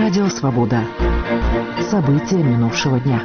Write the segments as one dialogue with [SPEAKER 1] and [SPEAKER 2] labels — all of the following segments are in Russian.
[SPEAKER 1] Радио «Свобода». События минувшего дня.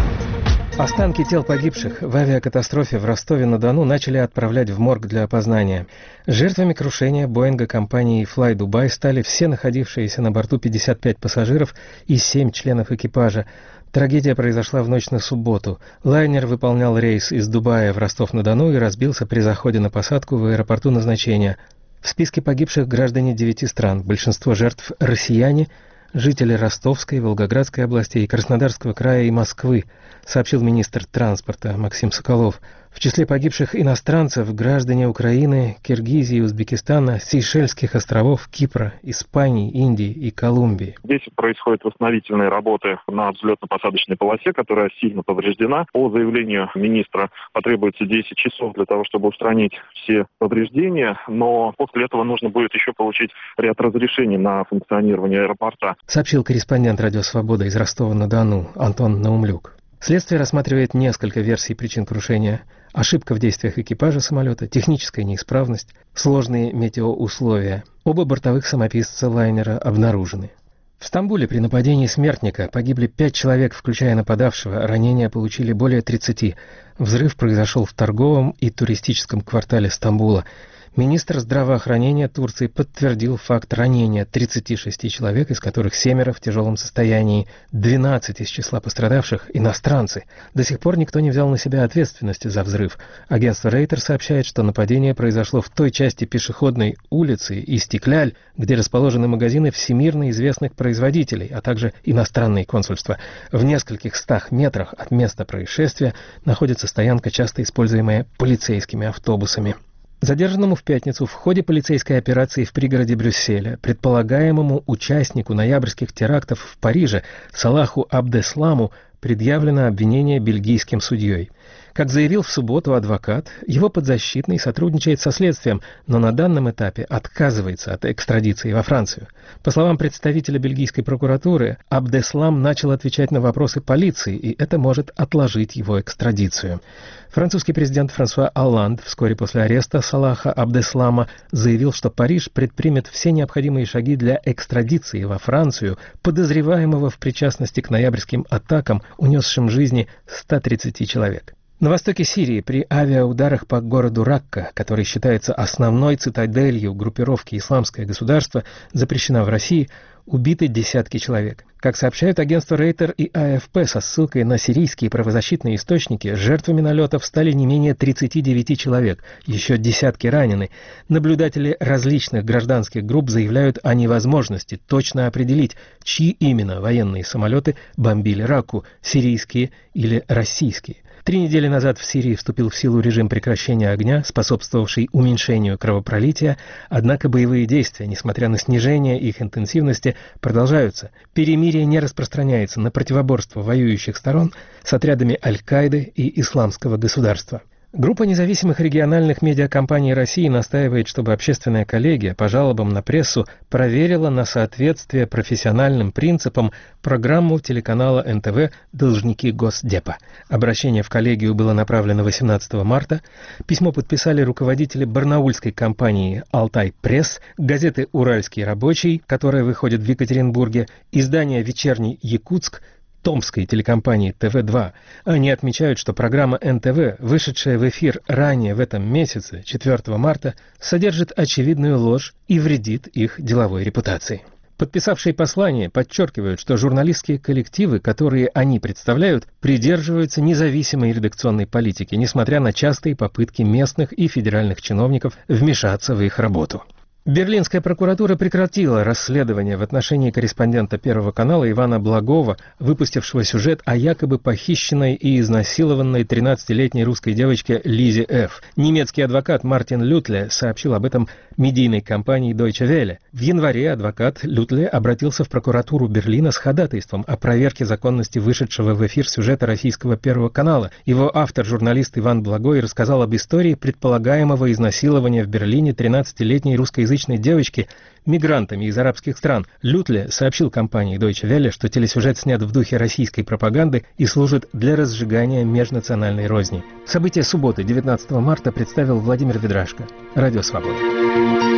[SPEAKER 2] Останки тел погибших в авиакатастрофе в Ростове-на-Дону начали отправлять в морг для опознания. Жертвами крушения Боинга компании Fly Dubai стали все находившиеся на борту 55 пассажиров и 7 членов экипажа. Трагедия произошла в ночь на субботу. Лайнер выполнял рейс из Дубая в Ростов-на-Дону и разбился при заходе на посадку в аэропорту назначения. В списке погибших граждане 9 стран. Большинство жертв – россияне, жители Ростовской, Волгоградской областей, Краснодарского края и Москвы, сообщил министр транспорта Максим Соколов. В числе погибших иностранцев граждане Украины, Киргизии, Узбекистана, Сейшельских островов, Кипра, Испании, Индии и Колумбии.
[SPEAKER 3] Здесь происходят восстановительные работы на взлетно-посадочной полосе, которая сильно повреждена. По заявлению министра потребуется 10 часов для того, чтобы устранить все повреждения, но после этого нужно будет еще получить ряд разрешений на функционирование аэропорта.
[SPEAKER 2] Сообщил корреспондент «Радио Свобода» из Ростова-на-Дону Антон Наумлюк. Следствие рассматривает несколько версий причин крушения. Ошибка в действиях экипажа самолета, техническая неисправность, сложные метеоусловия. Оба бортовых самописца лайнера обнаружены. В Стамбуле при нападении смертника погибли 5 человек, включая нападавшего, ранения получили более 30. Взрыв произошел в торговом и туристическом квартале Стамбула. Министр здравоохранения Турции подтвердил факт ранения 36 человек, из которых 7 в тяжелом состоянии, 12 из числа пострадавших – иностранцы. До сих пор никто не взял на себя ответственности за взрыв. Агентство Рейтер сообщает, что нападение произошло в той части пешеходной улицы Истикляль, где расположены магазины всемирно известных производителей, а также иностранные консульства. В нескольких 100 метрах от места происшествия находится стоянка, часто используемая полицейскими автобусами. Задержанному в пятницу в ходе полицейской операции в пригороде Брюсселя, предполагаемому участнику ноябрьских терактов в Париже Салаху Абдесламу, предъявлено обвинение бельгийским судьей. Как заявил в субботу адвокат, его подзащитный сотрудничает со следствием, но на данном этапе отказывается от экстрадиции во Францию. По словам представителя бельгийской прокуратуры, Абдеслам начал отвечать на вопросы полиции, и это может отложить его экстрадицию. Французский президент Франсуа Олланд вскоре после ареста Салаха Абдеслама заявил, что Париж предпримет все необходимые шаги для экстрадиции во Францию подозреваемого в причастности к ноябрьским атакам, унесшим жизни 130 человек. На востоке Сирии при авиаударах по городу Ракка, который считается основной цитаделью группировки «Исламское государство», запрещена в России, убиты десятки человек. Как сообщают агентства Рейтер и АФП со ссылкой на сирийские правозащитные источники, жертвами налетов стали не менее 39 человек, еще десятки ранены. Наблюдатели различных гражданских групп заявляют о невозможности точно определить, чьи именно военные самолеты бомбили Ракку, сирийские или российские. 3 недели назад в Сирии вступил в силу режим прекращения огня, способствовавший уменьшению кровопролития, однако боевые действия, несмотря на снижение их интенсивности, продолжаются. Перемирие не распространяется на противоборство воюющих сторон с отрядами Аль-Каиды и Исламского государства. Группа независимых региональных медиакомпаний России настаивает, чтобы общественная коллегия по жалобам на прессу проверила на соответствие профессиональным принципам программу телеканала НТВ «Должники Госдепа». Обращение в коллегию было направлено 18 марта. Письмо подписали руководители барнаульской компании «Алтай Пресс», газеты «Уральский рабочий», которая выходит в Екатеринбурге, издание «Вечерний Якутск», Томской телекомпании ТВ-2. Они отмечают, что программа НТВ, вышедшая в эфир ранее в этом месяце, 4 марта, содержит очевидную ложь и вредит их деловой репутации. Подписавшие послание подчеркивают, что журналистские коллективы, которые они представляют, придерживаются независимой редакционной политики, несмотря на частые попытки местных и федеральных чиновников вмешаться в их работу. Берлинская прокуратура прекратила расследование в отношении корреспондента Первого канала Ивана Благова, выпустившего сюжет о якобы похищенной и изнасилованной 13-летней русской девочке Лизе Ф. Немецкий адвокат Мартин Лютле сообщил об этом медийной компании Deutsche Welle. В январе адвокат Лютле обратился в прокуратуру Берлина с ходатайством о проверке законности вышедшего в эфир сюжета российского Первого канала. Его автор, журналист Иван Благой, рассказал об истории предполагаемого изнасилования в Берлине 13-летней русскоязычной девочки мигрантами из арабских стран. Лютле сообщил компании Deutsche Welle, что телесюжет снят в духе российской пропаганды и служит для разжигания межнациональной розни. События субботы, 19 марта, представил Владимир Ведрашко. Радио «Свобода».